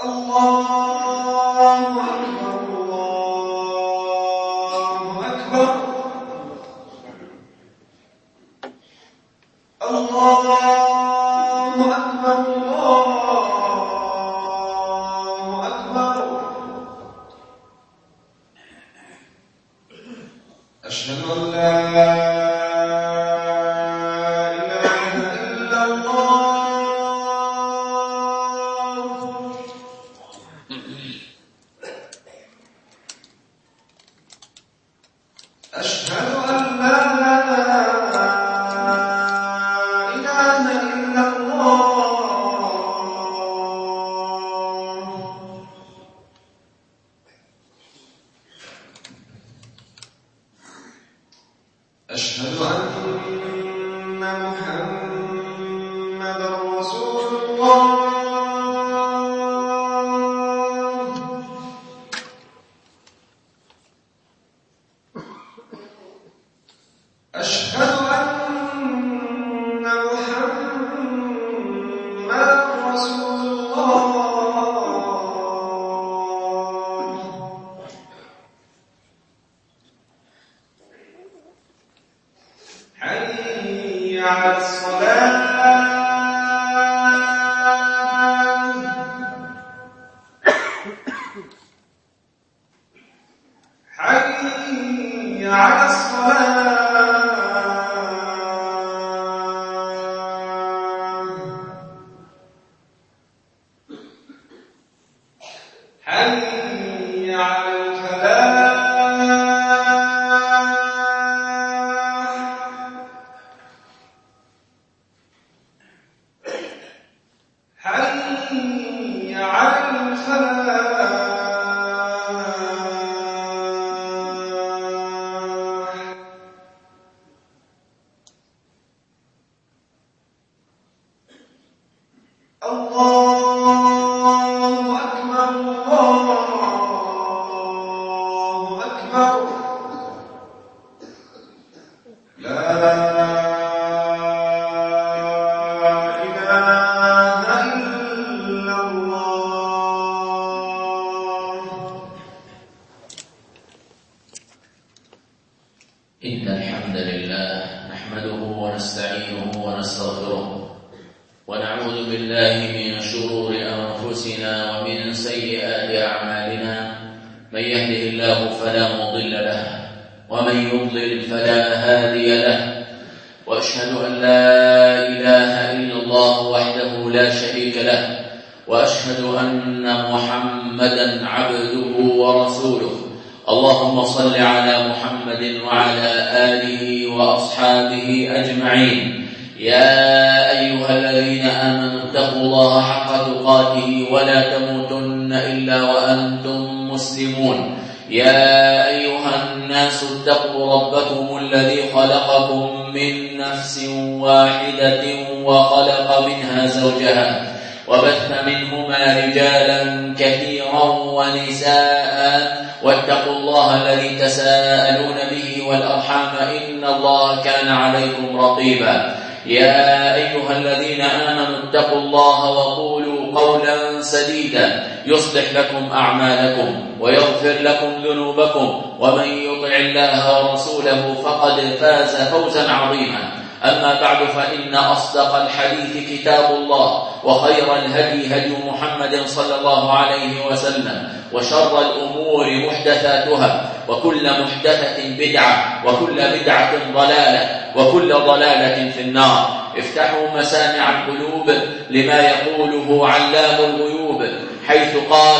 يصلح لكم أعمالكم ويغفر لكم ذنوبكم ومن يطع الله ورسوله فقد فاز فوزا عظيما. أما بعد فإن أصدق الحديث كتاب الله وخير الهدي هدي محمد صلى الله عليه وسلم وشر الأمور محدثاتها وكل محدثة بدعة وكل بدعة ضلالة وكل ضلالة في النار. افتحوا مسامع القلوب لما يقوله علام الغيوب حيث قال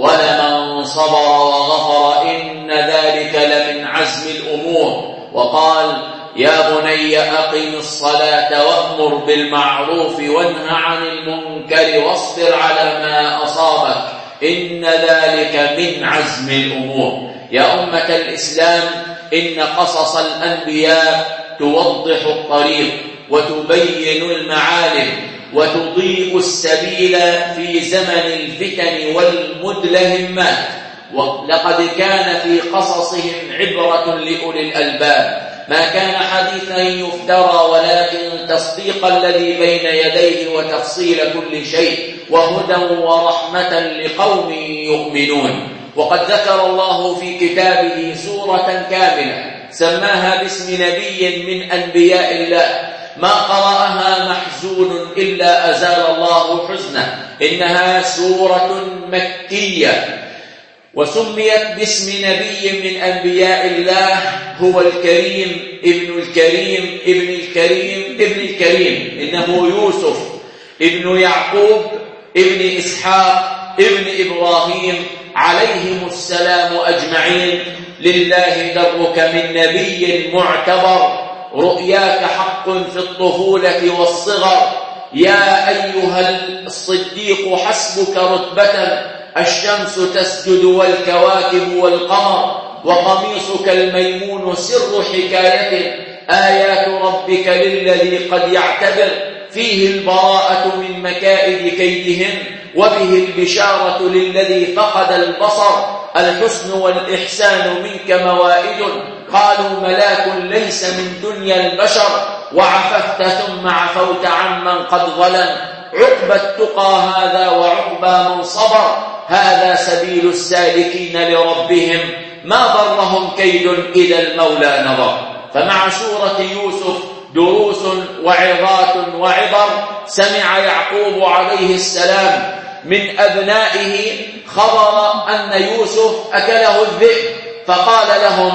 ولمن صبر وغفر إن ذلك لمن عزم الأمور. وقال يا بني أقم الصلاة وأمر بالمعروف وانه عن المنكر واصبر على ما أصابك إن ذلك من عزم الأمور. يا أمة الإسلام إن قصص الأنبياء توضح الطريق وتبين المعالم وتضيء السبيل في زمن الفتن والمدلهمات. ولقد كان في قصصهم عبرة لأولي الألباب. ما كان حديثا يفترى ولكن تصديق الذي بين يديه وتفصيل كل شيء وهدى ورحمة لقوم يؤمنون. وقد ذكر الله في كتابه سورة كاملة سماها باسم نبي من أنبياء الله ما قرأها محزون إلا أزال الله حزنه. إنها سورة مكية وسميت باسم نبي من أنبياء الله هو الكريم ابن الكريم ابن الكريم ابن الكريم. إنه يوسف ابن يعقوب ابن إسحاق ابن إبراهيم عليهم السلام أجمعين. لله درك من نبي معتبر رؤياك حق في الطفولة والصغر. يا أيها الصديق حسبك رتبة الشمس تسجد والكواكب والقمر وقميصك الميمون سر حكاية آيات ربك للذي قد يعتبر فيه البراءة من مكائد كيدهن وبه البشارة للذي فقد البصر. الحسن والإحسان منك موائد قالوا ملاك ليس من دنيا البشر وعففت ثم عفوت عمن قد ظلم. عقبى التقى هذا وعقبى من صبر هذا سبيل السالكين لربهم ما ضرهم كيد إذا المولى نظر. فمع سورة يوسف دروس وعظات وعبر. سمع يعقوب عليه السلام من أبنائه خبر أن يوسف أكله الذئب فقال لهم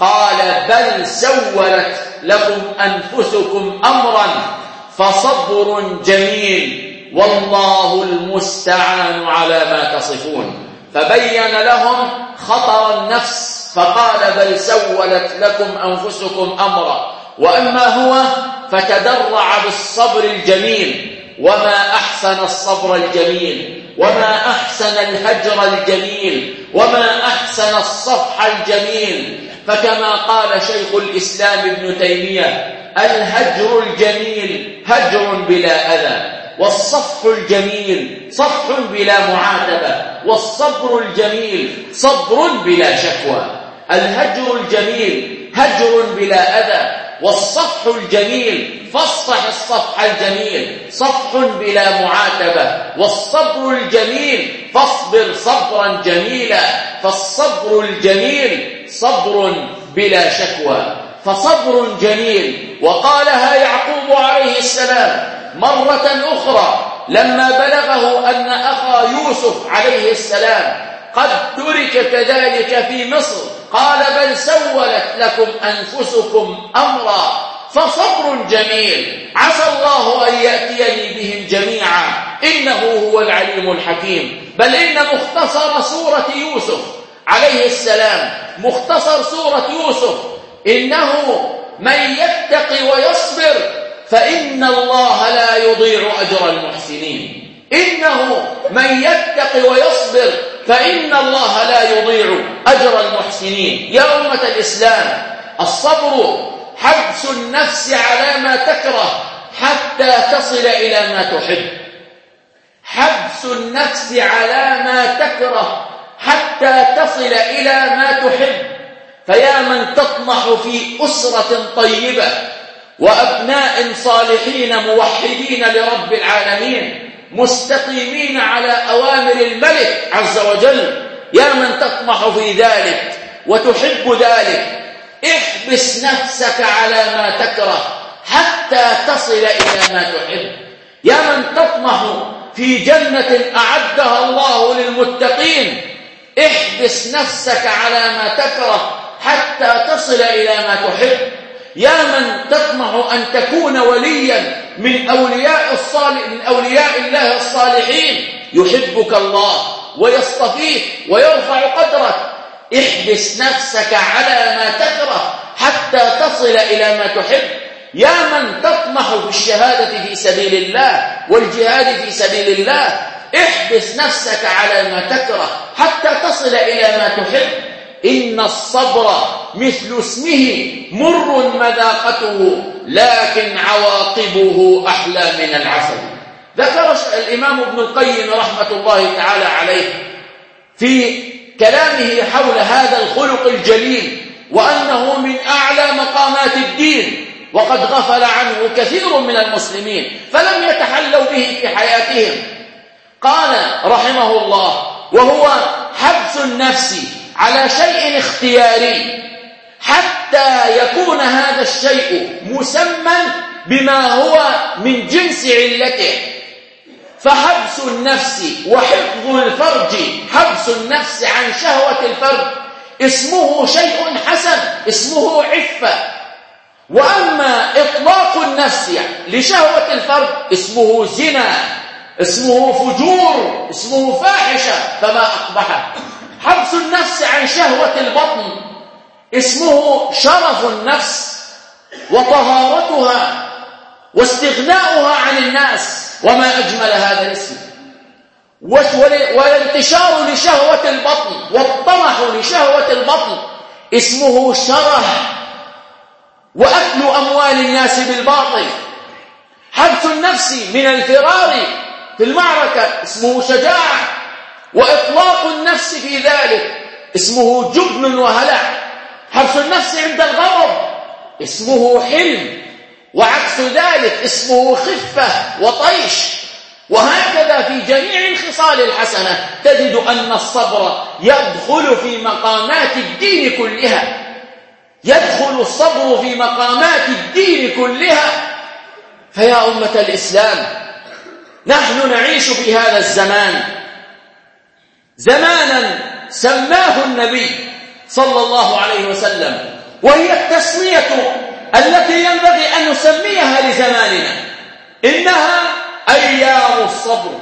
بل سولت لكم أنفسكم أمرا فصبر جميل والله المستعان على ما تصفون. فبين لهم خطر النفس فقال بل سولت لكم أنفسكم أمرا وأما هو فتدرع بالصبر الجميل. وما أحسن الصبر الجميل وما أحسن الهجر الجميل وما أحسن الصفح الجميل. فكما قال شيخ الإسلام ابن تيمية الهجر الجميل هجر بلا أذى والصفح الجميل صفح بلا معاتبة والصبر الجميل صبر بلا شكوى. الهجر الجميل هجر بلا أذى والصفح الجميل فاصفح الصفح الجميل صفح بلا معاتبة والصبر الجميل فاصبر صبرا جميلا فالصبر الجميل صبر بلا شكوى فصبر جميل. وقالها يعقوب عليه السلام مرة أخرى لما بلغه أن أخا يوسف عليه السلام قد ترك كذلك في مصر قال بل سولت لكم أنفسكم أمرا فصبر جميل عسى الله أن يأتيني بهم جميعا إنه هو العليم الحكيم. بل إن مختصر سورة يوسف عليه السلام مختصر سورة يوسف إنه من يتقي ويصبر فإن الله لا يضيع أجر المحسنين. إنه من يتقي ويصبر فإن الله لا يضيع أجر المحسنين. يا أمة الإسلام الصبر حبس النفس على ما تكره حتى تصل إلى ما تحب. حبس النفس على ما تكره حتى تصل إلى ما تحب. فيا من تطمح في أسرة طيبة وأبناء صالحين موحدين لرب العالمين مستقيمين على أوامر الملك عز وجل، يا من تطمح في ذلك وتحب ذلك احبس نفسك على ما تكره حتى تصل إلى ما تحب. يا من تطمح في جنة أعدها الله للمتقين احبس نفسك على ما تكره حتى تصل إلى ما تحب. يا من تطمح أن تكون وليا من أولياء الله الصالحين يحبك الله ويصطفيك ويرفع قدرك احبس نفسك على ما تكره حتى تصل إلى ما تحب. يا من تطمح في الشهادة في سبيل الله والجهاد في سبيل الله احبس نفسك على ما تكره حتى تصل إلى ما تحب. إن الصبر مثل اسمه مر مذاقته لكن عواقبه أحلى من العسل. ذكر الإمام ابن القيم رحمة الله تعالى عليه في كلامه حول هذا الخلق الجليل وأنه من أعلى مقامات الدين، وقد غفل عنه كثير من المسلمين فلم يتحلوا به في حياتهم. قال رحمه الله: وهو حبس النفس على شيء اختياري حتى يكون هذا الشيء مسمى بما هو من جنس علته. فحبس النفس وحفظ الفرج، حبس النفس عن شهوة الفرج اسمه شيء حسن، اسمه عفة. وأما إطلاق النفس لشهوة الفرج اسمه زنا، اسمه فجور، اسمه فاحشة، فما أقبحه. حبس النفس عن شهوة البطن اسمه شرف النفس وطهارتها واستغناؤها عن الناس، وما أجمل هذا الاسم. والانتشار لشهوة البطن والطمح لشهوة البطن اسمه شره وأكل أموال الناس بالباطل. حبس النفس من الفرار في المعركة اسمه شجاعة، وإطلاق النفس في ذلك اسمه جبن وهلع. حبس النفس عند الغضب اسمه حلم، وعكس ذلك اسمه خفة وطيش. وهكذا في جميع الخصال الحسنة تجد أن الصبر يدخل في مقامات الدين كلها، يدخل الصبر في مقامات الدين كلها. فيا أمة الإسلام، نحن نعيش في هذا الزمان، زمانا سماه النبي صلى الله عليه وسلم، وهي التسمية التي ينبغي أن نسميها لزماننا، إنها أيام الصبر.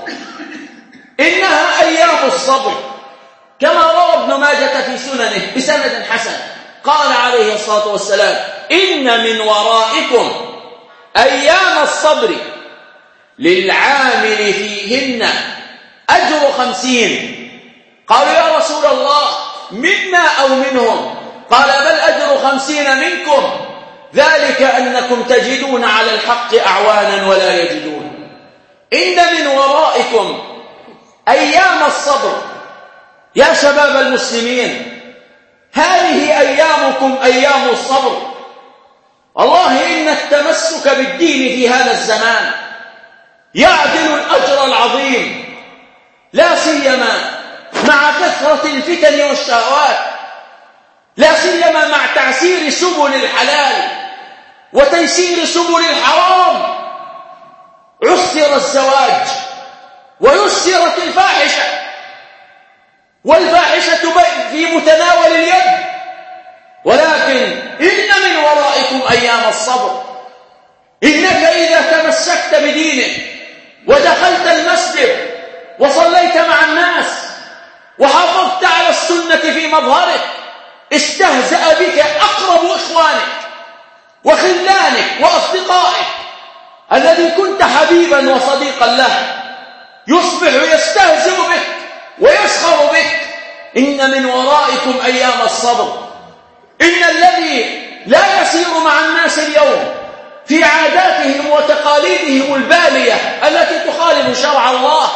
إنها أيام الصبر، كما روى ابن ماجة في سننه بسند حسن قال عليه الصلاة والسلام: إن من ورائكم أيام الصبر للعامل فيهن أجر 50. قالوا: يا رسول الله، منا أو منهم؟ قال: بل أجر 50 منكم، ذلك أنكم تجدون على الحق أعوانا ولا يجدون. إن من ورائكم أيام الصبر. يا شباب المسلمين، هذه أيامكم أيام الصبر. والله إن التمسك بالدين في هذا الزمان يعدل الأجر العظيم، لا سيما مع كثرة الفتن والشهوات، لا سيما مع تعسير سبل الحلال وتيسير سبل الحرام. عسر الزواج ويسرت الفاحشة، والفاحشة في متناول اليد. ولكن إن من ورائكم أيام الصبر. إنك إذا تمسكت بدينك ودخلت المسجد وصليت مع الناس وحافظت على السنة في مظهرك، استهزأ بك أقرب إخوانك وخلانك وأصدقائك الذي كنت حبيبا وصديقا له، يصبح يستهزئ بك ويسخر بك. إن من ورائكم أيام الصبر. إن الذي لا يسير مع الناس اليوم في عاداتهم وتقاليدهم البالية التي تخالف شرع الله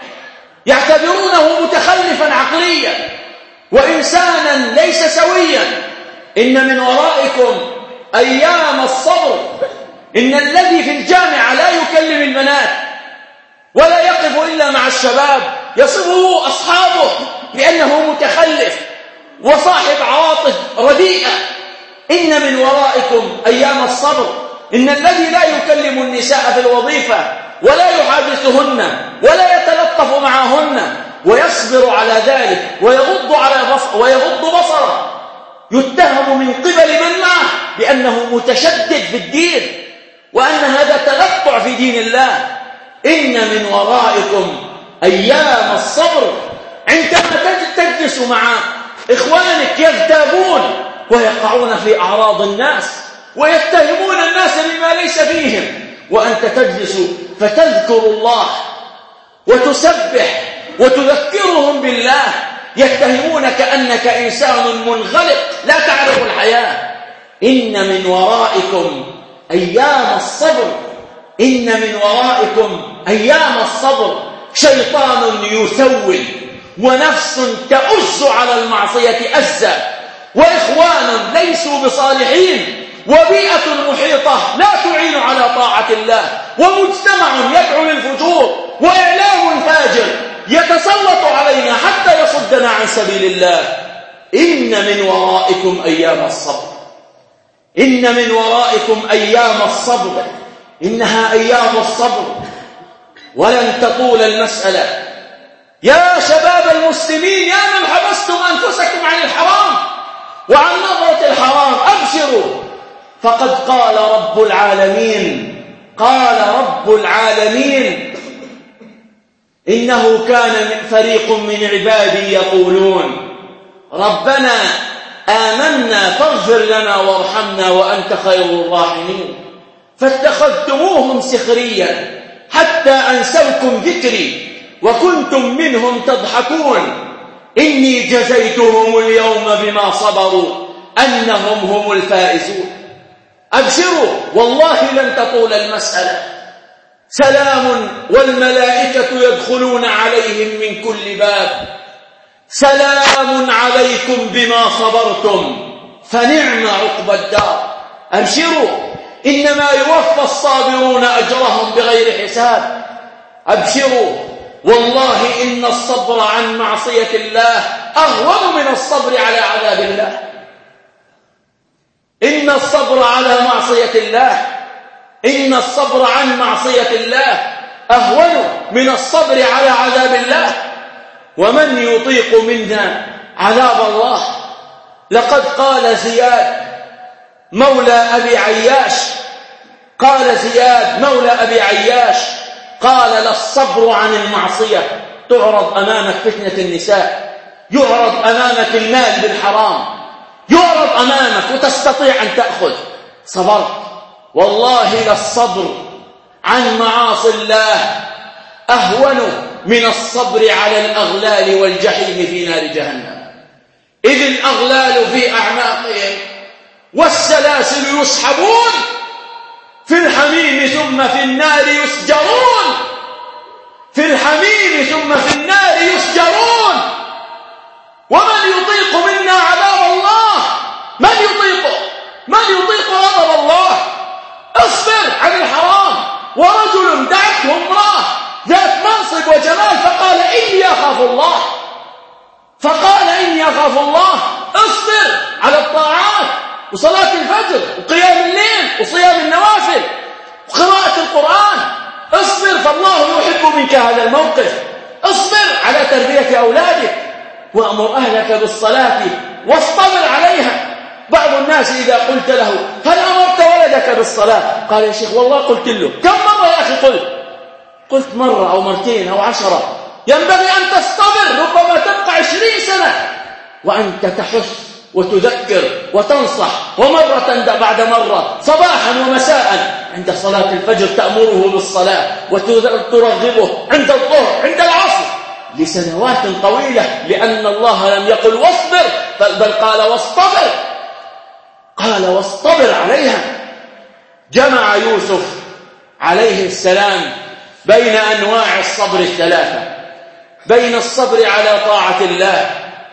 يعتبرونه متخلفا عقليا وإنسانا ليس سويا. إن من ورائكم أيام الصبر. إن الذي في الجامعة لا يكلم البنات ولا يقف إلا مع الشباب يصفه أصحابه بأنه متخلف وصاحب عواطف رديئة. إن من ورائكم أيام الصبر. إن الذي لا يكلم النساء في الوظيفة ولا يحادثهن ولا يتلطف معهن ويصبر على ذلك ويغض بصره يتهم من قبل من معه بأنه متشدد في الدين وأن هذا تنطع في دين الله. إن من ورائكم أيام الصبر. عندما تجلس مع إخوانك يغتابون ويقعون في أعراض الناس ويتهمون الناس بما ليس فيهم، وأنت تجلس فتذكر الله وتسبح وتذكرهم بالله، يتهمونك أنك إنسان منغلق لا تعرف الحياة. إن من ورائكم أيام الصبر. إن من ورائكم أيام الصبر. شيطان يسول ونفس تأز على المعصية أزا وإخوان ليسوا بصالحين، وبيئة محيطة لا تعين على طاعة الله، ومجتمع يدعو للفجور، وإعلام فاجر يتسلط علينا حتى يصدنا عن سبيل الله. إن من ورائكم أيام الصبر، إن من ورائكم أيام الصبر، إنها أيام الصبر ولن تطول المسألة. يا شباب المسلمين، يا من حبستم أنفسكم عن الحرام وعن نظرة الحرام، أبشروا، فقد قال رب العالمين، قال رب العالمين: إنه كان فريق من عبادي يقولون ربنا آمنا فاغفر لنا وارحمنا وأنت خير الراحمين، فاتخذتموهم سخريا حتى أنسوكم ذكري وكنتم منهم تضحكون، إني جزيتهم اليوم بما صبروا أنهم هم الفائزون. أبشروا، والله لن تطول المسألة. سلام والملائكة يدخلون عليهم من كل باب، سلام عليكم بما صبرتم فنعم عقبى الدار. أبشروا، إنما يوفى الصابرون أجرهم بغير حساب. أبشروا، والله إن الصبر عن معصية الله أهون من الصبر على عذاب الله. إن الصبر على معصية الله، إن الصبر عن معصية الله أهون من الصبر على عذاب الله. ومن يطيق منا عذاب الله؟ لقد قال زياد مولى أبي عياش، قال زياد مولى أبي عياش، قال: لا الصبر عن المعصية، تعرض أمامك فتنة النساء، يعرض أمامك المال بالحرام، يعرض أمامك وتستطيع أن تأخذ، صبرت. والله للصبر عن معاصي الله أهون من الصبر على الأغلال والجحيم في نار جهنم، إذ الأغلال في أعناقهم والسلاسل يسحبون في الحميم ثم في النار يسجرون، في الحميم ثم في النار يسجرون. ومن يطيق منا عذاب الله؟ من يطيقه؟ من يطيق غضب الله؟ اصبر عن الحرام. ورجل دعته امرأة ذات منصب وجمال فقال: إني أخاف الله، فقال: إني أخاف الله. اصبر على الطاعات وصلاة الفجر وقيام الليل وصيام النوافل وقراءة القرآن. اصبر، فالله يحب منك هذا الموقف. اصبر على تربية أولادك، وأمر أهلك بالصلاة واصطبر عليها. بعض الناس إذا قلت له: هل أمرت ولدك بالصلاة؟ قال: يا شيخ والله قلت له. كم مرة يا أخي قلت مرة أو مرتين أو 10. ينبغي أن تصطبر، ربما تبقى 20 سنة وأنت تحث وتذكر وتنصح، ومرة بعد مرة، صباحا ومساء، عند صلاة الفجر تأمره بالصلاة وترغبه، عند الظهر، عند العصر، لسنوات طويلة، لأن الله لم يقل واصبر بل قال واصطبر، قال واصطبر عليها. جمع يوسف عليه السلام بين أنواع الصبر الثلاثة، بين الصبر على طاعة الله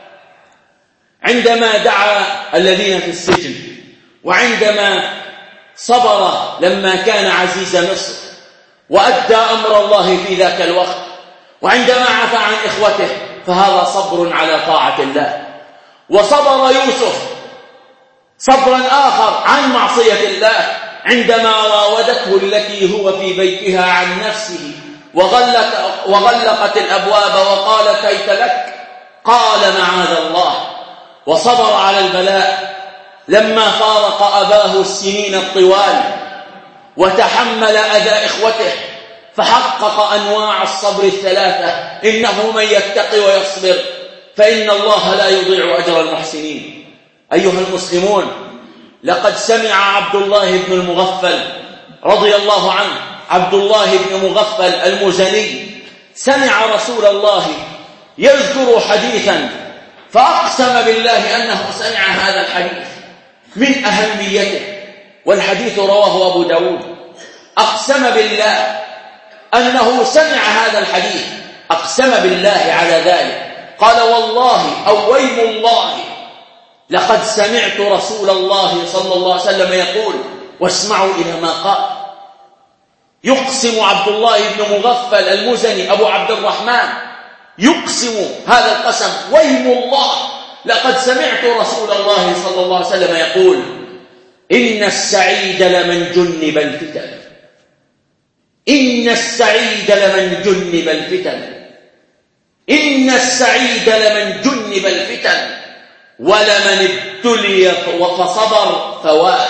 عندما دعا الذين في السجن، وعندما صبر لما كان عزيز مصر وأدى أمر الله في ذاك الوقت، وعندما عفى عن إخوته، فهذا صبر على طاعة الله. وصبر يوسف صبرا آخر عن معصية الله عندما راودته التي هو في بيتها عن نفسه وغلقت الأبواب وقالت هيت لك، قال معاذ الله. وصبر على البلاء لما فارق أباه السنين الطوال وتحمل أذى إخوته، فحقق أنواع الصبر الثلاثة. إنه من يتقي ويصبر فإن الله لا يضيع أجر المحسنين. أيها المسلمون، لقد سمع عبد الله بن المغفل رضي الله عنه، عبد الله بن مغفل المزني، سمع رسول الله يذكر حديثا، فأقسم بالله أنه سمع هذا الحديث من أهميته، والحديث رواه أبو داود. أقسم بالله أنه سمع هذا الحديث، أقسم بالله على ذلك، قال والله أو ويم الله لقد سمعت رسول الله صلى الله عليه وسلم يقول، واسمعوا إلى ما قال. يقسم عبد الله بن مغفل المزني أبو عبد الرحمن، يقسم هذا القسم ويم الله، لقد سمعت رسول الله صلى الله عليه وسلم يقول: إن السعيد لمن جنب الفتن، إن السعيد لمن جنب الفتن، إن السعيد لمن جنب الفتن، ولمن ابتلي فصبر فواه.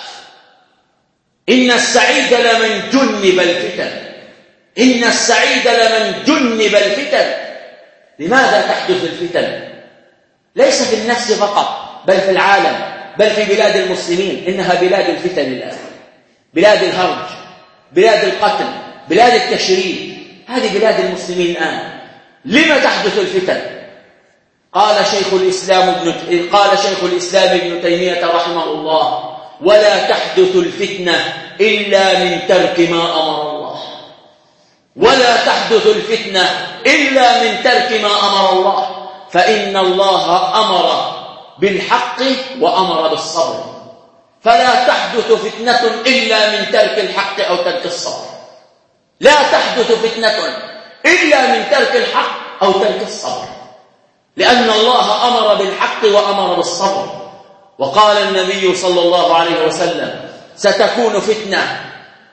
إن السعيد لمن جنب الفتن، إن السعيد لمن جنب الفتن. لماذا تحدث الفتن؟ ليس في النفس فقط، بل في العالم، بل في بلاد المسلمين. إنها بلاد الفتن الآن، بلاد الهرج، بلاد القتل، بلاد التشريد. هذه بلاد المسلمين الآن. لما تحدث الفتن؟ قال شيخ الإسلام ابن تيمية رحمه الله: ولا تحدث الفتنة إلا من ترك ما أمر الله، ولا تحدث الفتنة إلا من ترك ما أمر الله، فإن الله أمر بالحق وأمر بالصبر، فلا تحدث فتنة إلا من ترك الحق أو ترك الصبر. لا تحدث فتنة إلا من ترك الحق أو ترك الصبر، لأن الله أمر بالحق وأمر بالصبر. وقال النبي صلى الله عليه وسلم: ستكون فتنة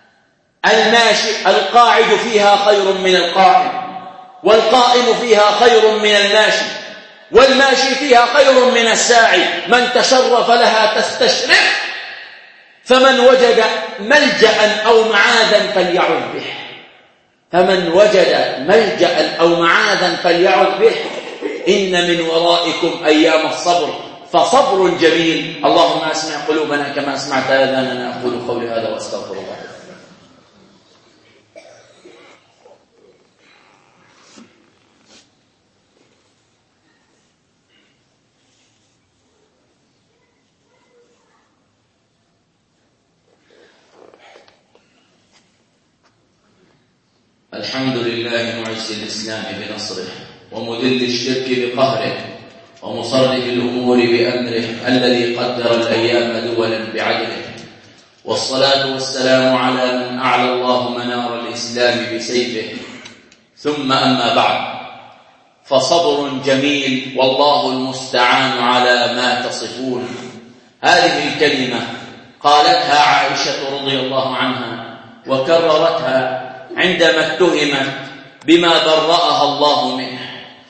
القاعد فيها خير من القائم، والقائم فيها خير من الماشي، والماشي فيها خير من الساعي. من تشرف لها تستشرف، فمن وجد ملجأ أو معاذا فليعذ به، فمن وجد ملجأ أو معاذا فليعذ به. إن من ورائكم أيام الصبر فصبر جميل. اللهم اسمع قلوبنا كما اسمعت آذاننا. أقول قولي هذا واستغفر الله. الحمد لله معز الإسلام بنصره، ومذل الشرك بقهره، ومصرف الأمور بأمره، الذي قدر الأيام دولا بعدله. والصلاة والسلام على من أعلى الله منار الإسلام بسيفه. ثم أما بعد، فصبر جميل والله المستعان على ما تصفون. هذه الكلمة قالتها عائشة رضي الله عنها، وكررتها عندما اتهمت بما برأها الله منه،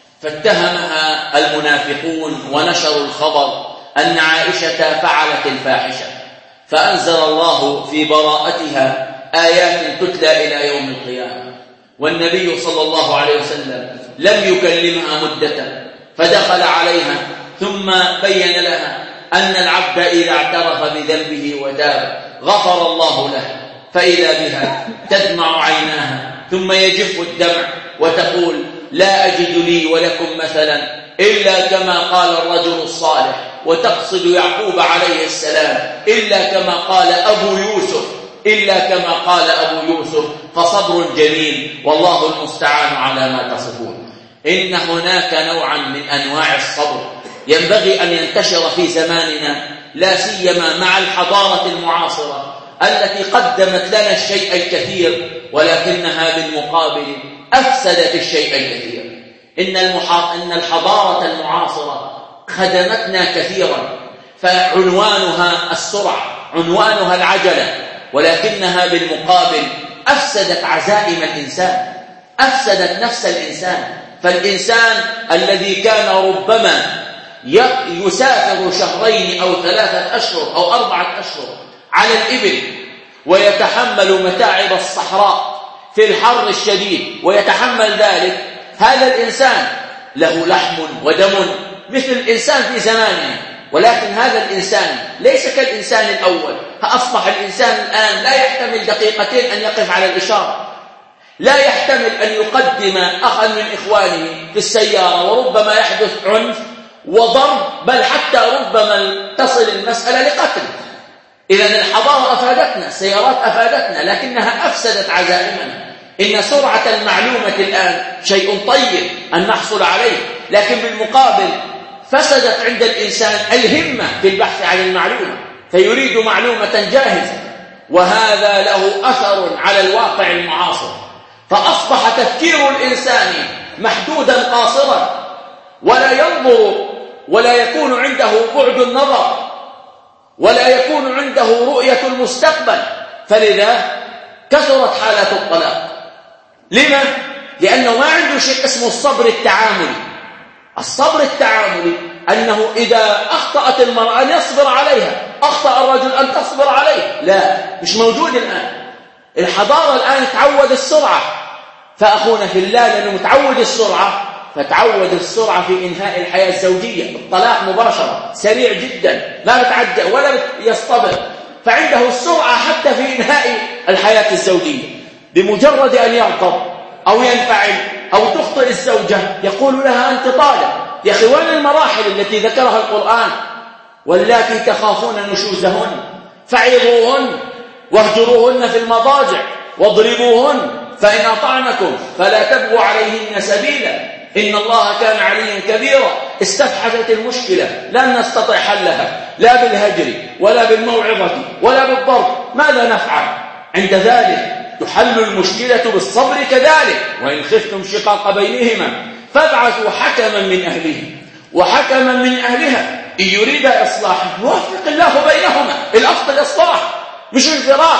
فاتهمها المنافقون ونشروا الخبر أن عائشة فعلت الفاحشة، فأنزل الله في براءتها آيات تتلى إلى يوم القيامة. والنبي صلى الله عليه وسلم لم يكلمها مدة، فدخل عليها ثم بين لها أن العبد إذا اعترف بذنبه وتاب غفر الله له، فإذا بها تدمع عيناها ثم يجف الدمع وتقول: لا أجد لي ولكم مثلا إلا كما قال الرجل الصالح، وتقصد يعقوب عليه السلام: إلا كما قال أبو يوسف، إلا كما قال أبو يوسف. فصبر جميل والله المستعان على ما تصفون. إن هناك نوعا من أنواع الصبر ينبغي أن ينتشر في زماننا، لا سيما مع الحضارة المعاصرة التي قدمت لنا الشيء الكثير، ولكنها بالمقابل أفسدت الشيء الكثير. إن الحضارة المعاصرة خدمتنا كثيرا، فعنوانها السرعة، عنوانها العجلة، ولكنها بالمقابل أفسدت عزائم الإنسان، أفسدت نفس الإنسان. فالإنسان الذي كان ربما يسافر 2 أو 3 أشهر أو 4 أشهر على الإبل، ويتحمل متاعب الصحراء في الحر الشديد ويتحمل ذلك، هذا الإنسان له لحم ودم مثل الإنسان في زمانه، ولكن هذا الإنسان ليس كالإنسان الأول. فأصبح الإنسان الآن لا يحتمل دقيقتين أن يقف على الإشارة، لا يحتمل أن يقدم أخا من إخوانه في السيارة، وربما يحدث عنف وضرب، بل حتى ربما تصل المسألة لقتل. إذن الحضارة أفادتنا، السيارات أفادتنا، لكنها أفسدت عزائمنا. إن سرعة المعلومة الآن شيء طيب أن نحصل عليه، لكن بالمقابل فسدت عند الإنسان الهمة في البحث عن المعلومة، فيريد معلومة جاهزة، وهذا له أثر على الواقع المعاصر. فأصبح تفكير الإنسان محدودا قاصرا، ولا ينظر ولا يكون عنده بعد النظر، ولا يكون عنده رؤية المستقبل. فلذا كثرت حالات الطلاق. لما؟ لأنه ما عنده شيء اسمه الصبر التعاملي. الصبر التعاملي أنه إذا أخطأت المرأة أن يصبر عليها، أخطأ الرجل أن تصبر عليه. لا، مش موجود الآن. الحضارة الآن تعود السرعة، فأخونا في الله لأنه متعود السرعة، فتعود السرعة في إنهاء الحياة الزوجية، الطلاق مباشرة سريع جدا، لا بتعجل ولا يصطبر، فعنده السرعة حتى في إنهاء الحياة الزوجية. بمجرد أن يغضب أو ينفعل أو تخطئ الزوجة يقول لها أنت طالق. يا أخي وين المراحل التي ذكرها القرآن؟ واللاتي تخافون نشوزهن فعظوهن واهجروهن في المضاجع واضربوهن، فإن أطعنكم فلا تبغوا عليهن سبيلا إن الله كان عليا كبيرا. استفحشت المشكلة، لن نستطيع حلها لا بالهجر ولا بالموعظة ولا بالضرب، ماذا نفعل؟ عند ذلك تحل المشكلة بالصبر كذلك. وإن خفتم شقاق بينهما فابعثوا حكما من أهله وحكما من أهلها إن يريد إصلاحا يوفق الله بينهما. الأصل الإصلاح مش الفراق،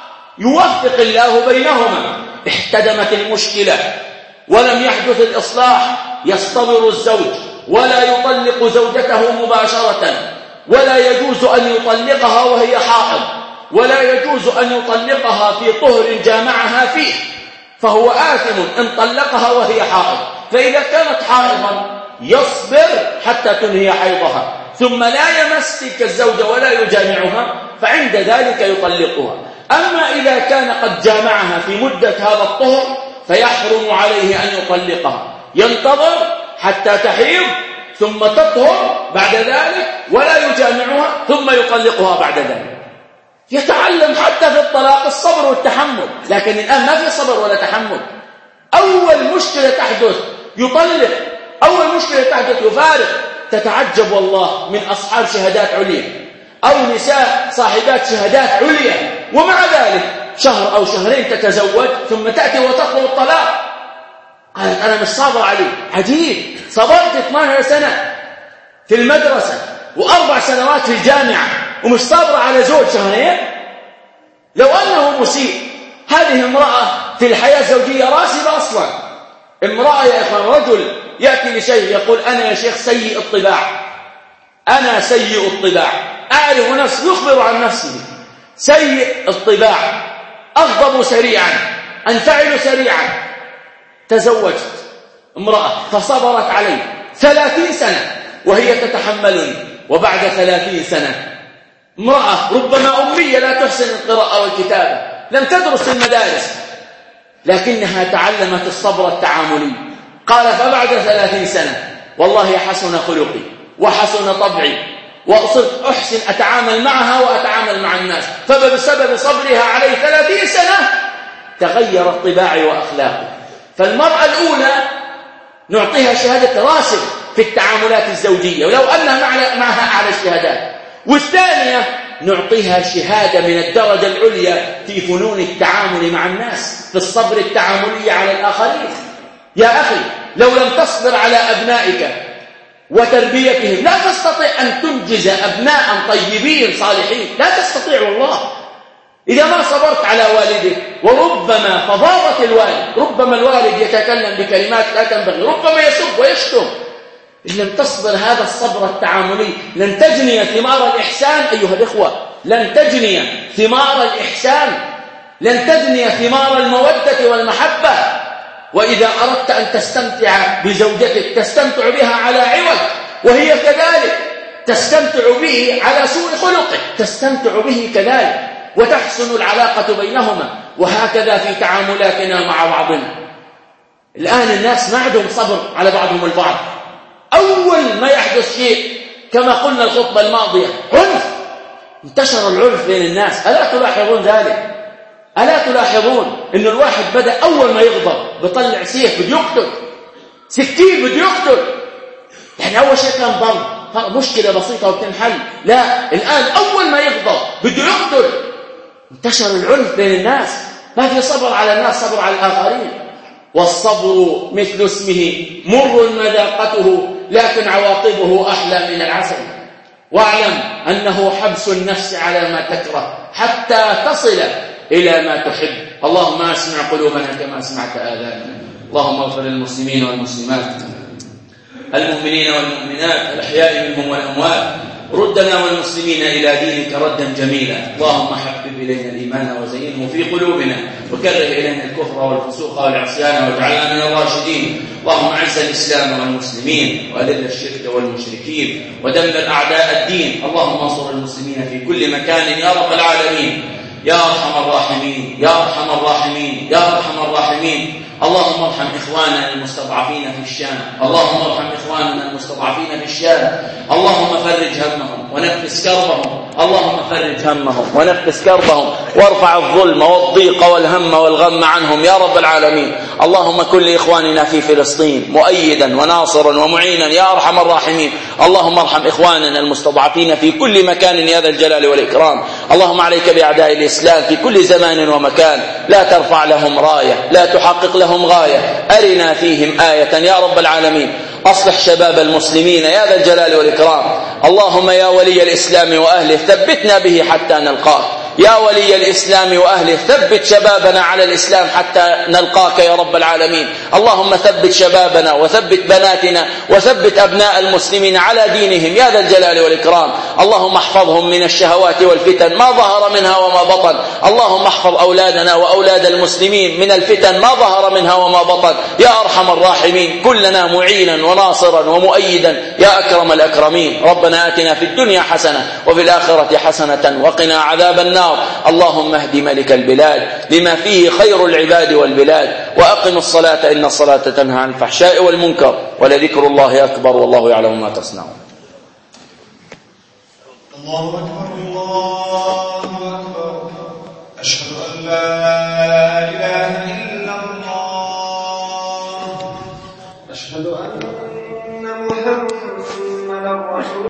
يوفق الله بينهما. احتدمت المشكلة ولم يحدث الإصلاح، يصطبر الزوج ولا يطلق زوجته مباشرة، ولا يجوز أن يطلقها وهي حائض، ولا يجوز أن يطلقها في طهر جامعها فيه، فهو آثم إن طلقها وهي حائض. فإذا كانت حائضا يصبر حتى تنهي حيضها، ثم لا يمس تلك الزوجة ولا يجامعها، فعند ذلك يطلقها. أما إذا كان قد جامعها في مدة هذا الطهر فيحرم عليه أن يطلقها، ينتظر حتى تحيض ثم تطهر بعد ذلك ولا يجامعها ثم يطلقها بعد ذلك. يتعلم حتى في الطلاق الصبر والتحمل، لكن الآن ما في صبر ولا تحمل. أول مشكلة تحدث يطلق، أول مشكلة تحدث يفارق. تتعجب والله من أصحاب شهادات عليا أو نساء صاحبات شهادات عليا، ومع ذلك شهر أو شهرين تتزوج ثم تأتي وتطلب الطلاق. قالت أنا مش صابر عليه. عجيب، صبرت 12 سنة في المدرسة و4 سنوات في الجامعة ومش صابر على زوج شهرين؟ لو أنه مسيء. هذه امرأة في الحياة الزوجية راسبة أصلا. امرأة يا إخوان، رجل يأتي لشيخ يقول أنا يا شيخ سيء الطباع، أنا سيء الطباع، أعرف نفسي، يخبر عن نفسه سيء الطباع، أغضب سريعا، أنفعل سريعا. تزوجت امرأة فصبرت علي 30 سنة وهي تتحملني، وبعد 30 سنة امرأة ربما أمية لا تحسن القراءة والكتابة، لم تدرس في المدارس، لكنها تعلمت الصبر التعاملي. قال فبعد 30 سنة والله حسن خلقي وحسن طبعي، وصرت أحسن أتعامل معها وأتعامل مع الناس، فبسبب صبرها علي 30 سنة تغير الطباع وأخلاقه. فالمرأة الأولى نعطيها شهادة راسب في التعاملات الزوجية ولو أنها معها أعلى الشهادات، والثانية نعطيها شهادة من الدرجة العليا في فنون التعامل مع الناس، في الصبر التعاملي على الآخرين. يا أخي لو لم تصبر على أبنائك وتربيتهم لا تستطيع أن تنجز أبناء طيبين صالحين، لا تستطيع والله. إذا ما صبرت على والدك، وربما فظاظة الوالد، ربما الوالد يتكلم بكلمات لا تنبغي، ربما يسب ويشتم، إن لم تصبر هذا الصبر التعاملي لن تجني ثمار الإحسان. أيها الإخوة، لن تجني ثمار الإحسان، لن تجني ثمار المودة والمحبة. وإذا أردت أن تستمتع بزوجتك تستمتع بها على عوض، وهي كذلك تستمتع به على سوء خلقه، تستمتع به كذلك، وتحسن العلاقة بينهما. وهكذا في تعاملاتنا مع بعضنا. الآن الناس ما عندهم صبر على بعضهم البعض. أول ما يحدث شيء كما قلنا الخطبة الماضية عنف، انتشر العنف بين الناس. ألا تلاحظون ذلك؟ ألا تلاحظون أن الواحد بدأ أول ما يغضب بيطلع سيف بده يقتل، سكين بده يقتل، يعني أول شيء كان ضرب، مشكلة بسيطة وبتنحل. لا، الآن أول ما يغضب بده يقتل. انتشر العنف بين الناس، ما في صبر على الناس، صبر على الآخرين. والصبر مثل اسمه مر مذاقته لكن عواقبه أحلى من العسل. واعلم أنه حبس النفس على ما تكره حتى تصل إلى ما تحب. اللهم اسمع قلوبنا كما اسمعت آذاننا. اللهم اغفر للمسلمين والمسلمات، المؤمنين والمؤمنات، الأحياء منهم والأموات. ردنا والمسلمين إلى دينك ردا جميلا. اللهم حبب إلينا الإيمان وزينه في قلوبنا، وكره إلينا الكفر والفسوق والعصيان واجعلنا من الراشدين. اللهم اعز الإسلام والمسلمين وأذل الشرك والمشركين ودمر أعداء الدين. اللهم انصر المسلمين في كل مكان يا رب العالمين، يا أرحم الراحمين، يا أرحم الراحمين، يا أرحم الراحمين. اللهم ارحم إخواننا المستضعفين في الشام، اللهم ارحم إخواننا المستضعفين في الشام. اللهم فرج همهم ونفس كربهم، اللهم فرج همهم ونفس كربهم، وارفع الظلم والضيق والهم والغم عنهم يا رب العالمين. اللهم كن لإخواننا في فلسطين مؤيدا وناصرا ومعينا يا أرحم الراحمين. اللهم ارحم إخواننا المستضعفين في كل مكان يا ذا الجلال والإكرام. اللهم عليك بأعداء الإسلام في كل زمان ومكان، لا ترفع لهم راية، لا تحقق لهم غاية، أرنا فيهم آية يا رب العالمين. أصلح شباب المسلمين يا ذا الجلال والإكرام. اللهم يا ولي الإسلام وأهله ثبتنا به حتى نلقاك، يا ولي الإسلام وأهله ثبت شبابنا على الإسلام حتى نلقاك يا رب العالمين. اللهم ثبت شبابنا وثبت بناتنا وثبت أبناء المسلمين على دينهم يا ذا الجلال والإكرام. اللهم احفظهم من الشهوات والفتن ما ظهر منها وما بطن. اللهم احفظ أولادنا وأولاد المسلمين من الفتن ما ظهر منها وما بطن يا أرحم الراحمين. كلنا معينا وناصرا ومؤيدا يا أكرم الأكرمين. ربنا آتنا في الدنيا حسنة وفي الآخرة حسنة وقنا عذاب النار. اللهم اهد ملك البلاد لما فيه خير العباد والبلاد، وأقم الصلاة إن الصلاة تنهى عن الفحشاء والمنكر، ولذكر الله أكبر والله يعلم ما تصنعون. الله أكبر الله أكبر. أشهد أن لا إله إلا الله. أشهد أن محمدا رسول